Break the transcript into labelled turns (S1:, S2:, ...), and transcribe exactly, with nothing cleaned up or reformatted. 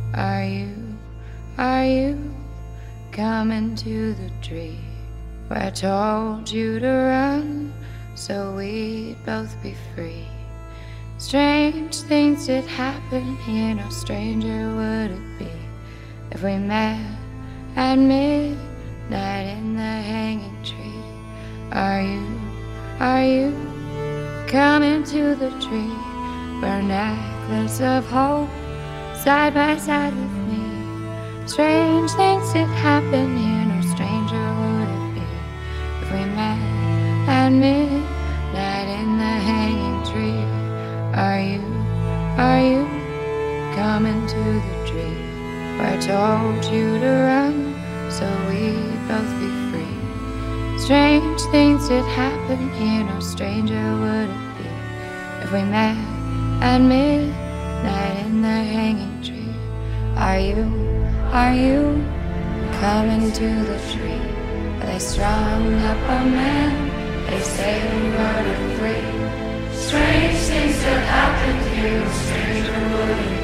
S1: Are you, are you coming to the tree where I told you to run so we'd both be free? Strange things did happen here, no stranger would it be if we met at midnight in the hanging tree. Are you, are you coming to the tree where a necklace of hope side by side with me? Strange things did happen here, no stranger would it be if we met at midnight in the hanging tree. Are you, are you coming to the tree where I told you to run so we'd both be free? Strange things did happen here, no stranger would it be if we met at midnight in the hanging tree. Are you, are you coming to the tree where they strung up a man, they say we were free? Strange things that happened here, no stranger would it